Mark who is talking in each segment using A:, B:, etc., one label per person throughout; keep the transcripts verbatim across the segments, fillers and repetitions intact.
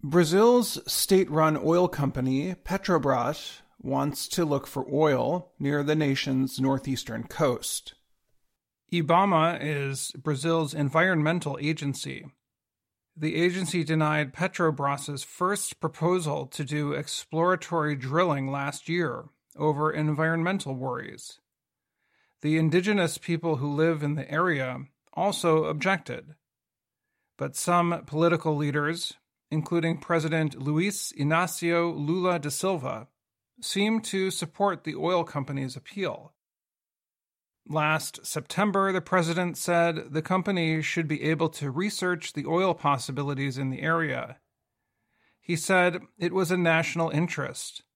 A: Brazil's state-run oil company, Petrobras, wants to look for oil near the nation's northeastern coast. IBAMA is Brazil's environmental agency. The agency denied Petrobras's first proposal to do exploratory drilling last year over environmental worries. The indigenous people who live in the area also objected. But some political leaders, including President Luiz Inácio Lula da Silva, seem to support the oil company's appeal. Last September, the president said the company should be able to research the oil possibilities in the area. He said it was a national interest.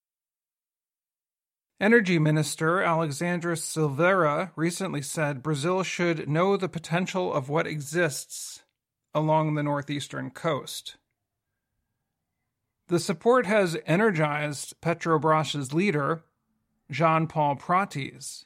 A: Energy Minister Alexandre Silveira recently said Brazil should know the potential of what exists along the northeastern coast. The support has energized Petrobras's leader, Jean-Paul Prates.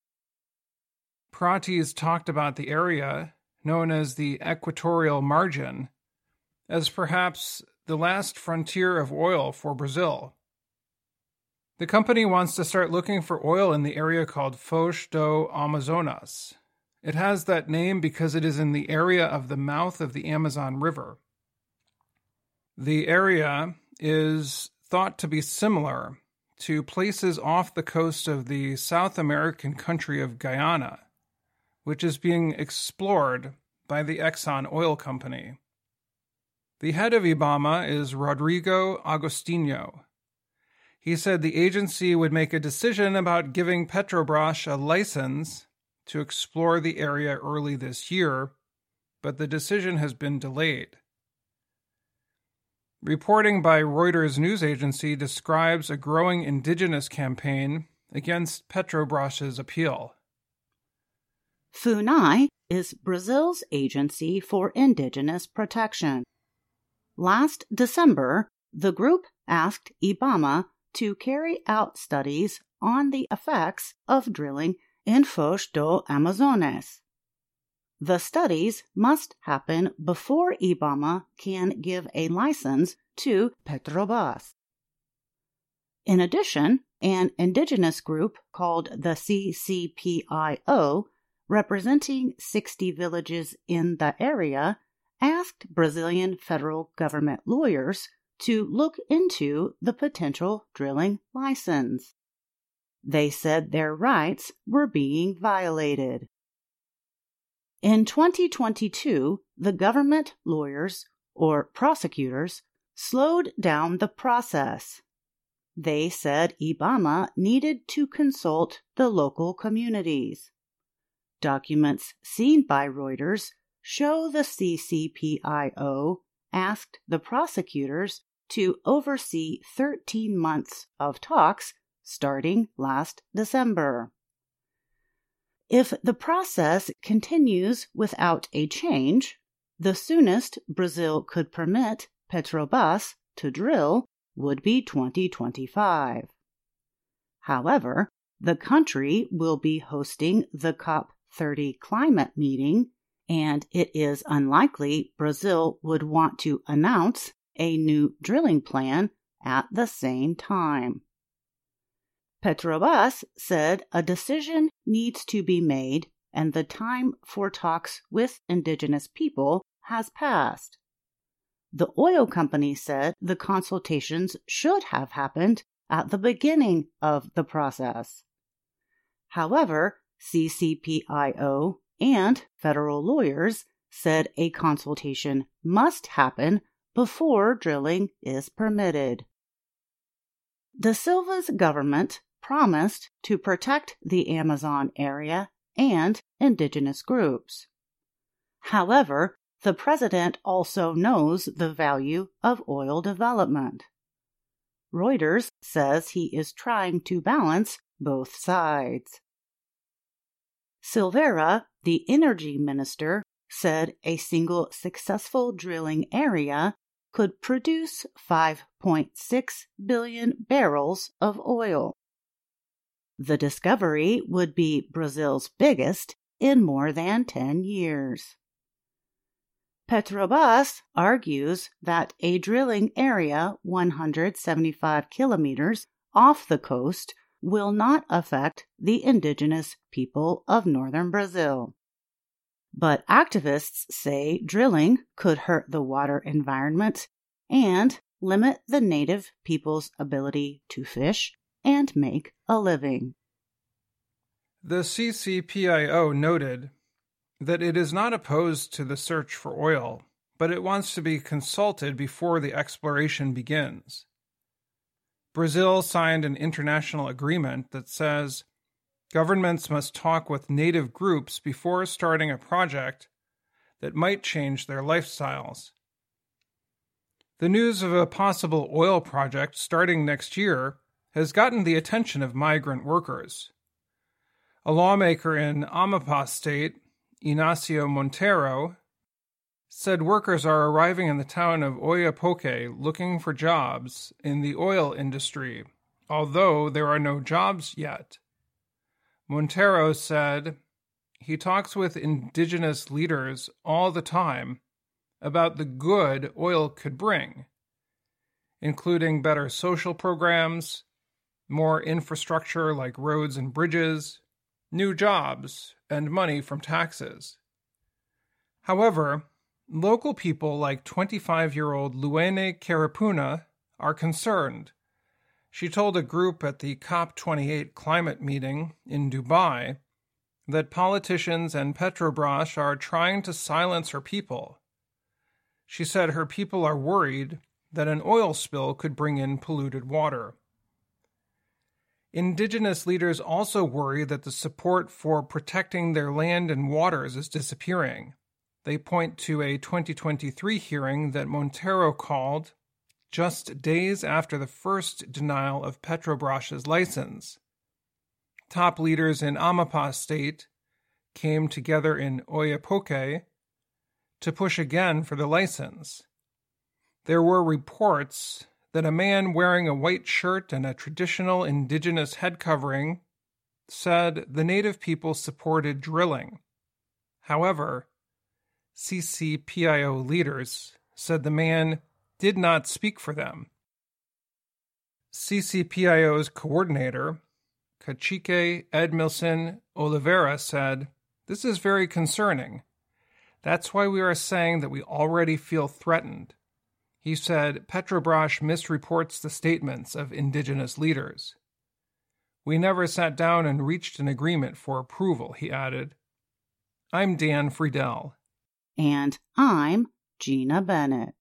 A: Prates talked about the area, known as the Equatorial Margin, as perhaps the last frontier of oil for Brazil. The company wants to start looking for oil in the area called Foz do Amazonas. It has that name because it is in the area of the mouth of the Amazon River. The area is thought to be similar to places off the coast of the South American country of Guyana, which is being explored by the Exxon Oil Company. The head of IBAMA is Rodrigo Agostinho. He said the agency would make a decision about giving Petrobras a license to explore the area early this year, but the decision has been delayed. Reporting by Reuters news agency describes a growing indigenous campaign against Petrobras's appeal.
B: FUNAI is Brazil's agency for indigenous protection. Last December, the group asked IBAMA to carry out studies on the effects of drilling in Foz do Amazonas. The studies must happen before IBAMA can give a license to Petrobras. In addition, an indigenous group called the C C P I O, representing sixty villages in the area, asked Brazilian federal government lawyers to look into the potential drilling license. They said their rights were being violated. In twenty twenty-two, the government lawyers, or prosecutors, slowed down the process. They said IBAMA needed to consult the local communities. Documents seen by Reuters show the C C P I O asked the prosecutors to oversee thirteen months of talks starting last December. If the process continues without a change, the soonest Brazil could permit Petrobras to drill would be twenty twenty-five. However, the country will be hosting the COP thirty climate meeting, and it is unlikely Brazil would want to announce a new drilling plan at the same time. Petrobras said a decision needs to be made and the time for talks with indigenous people has passed. The oil company said the consultations should have happened at the beginning of the process. However, C C P I O and federal lawyers said a consultation must happen before drilling is permitted. Da Silva's government promised to protect the Amazon area and indigenous groups. However, the president also knows the value of oil development. Reuters says he is trying to balance both sides. Silveira, the energy minister, said a single successful drilling area could produce five point six billion barrels of oil. The discovery would be Brazil's biggest in more than ten years. Petrobras argues that a drilling area one hundred seventy-five kilometers off the coast will not affect the indigenous people of northern Brazil. But activists say drilling could hurt the water environment and limit the native people's ability to fish and make a living.
A: The C C P I O noted that it is not opposed to the search for oil, but it wants to be consulted before the exploration begins. Brazil signed an international agreement that says governments must talk with native groups before starting a project that might change their lifestyles. The news of a possible oil project starting next year has gotten the attention of migrant workers. A lawmaker in Amapá State, Inácio Monteiro, said workers are arriving in the town of Oiapoque looking for jobs in the oil industry, although there are no jobs yet. Monteiro said he talks with indigenous leaders all the time about the good oil could bring, including better social programs, more infrastructure like roads and bridges, new jobs, and money from taxes. However, local people like twenty-five-year-old Luene Carapuna are concerned. She told a group at the COP twenty-eight climate meeting in Dubai that politicians and Petrobras are trying to silence her people. She said her people are worried that an oil spill could bring in polluted water. Indigenous leaders also worry that the support for protecting their land and waters is disappearing. They point to a twenty twenty-three hearing that Monteiro called just days after the first denial of Petrobras's license. Top leaders in Amapá State came together in Oiapoque to push again for the license. There were reports that a man wearing a white shirt and a traditional indigenous head covering said the native people supported drilling. However, C C P I O leaders said the man did not speak for them. C C P I O's coordinator, Cacique Edmilson Oliveira, said, "This is very concerning. That's why we are saying that we already feel threatened." He said Petrobras misreports the statements of indigenous leaders. "We never sat down and reached an agreement for approval," he added. I'm Dan Friedel.
B: And I'm Gina Bennett.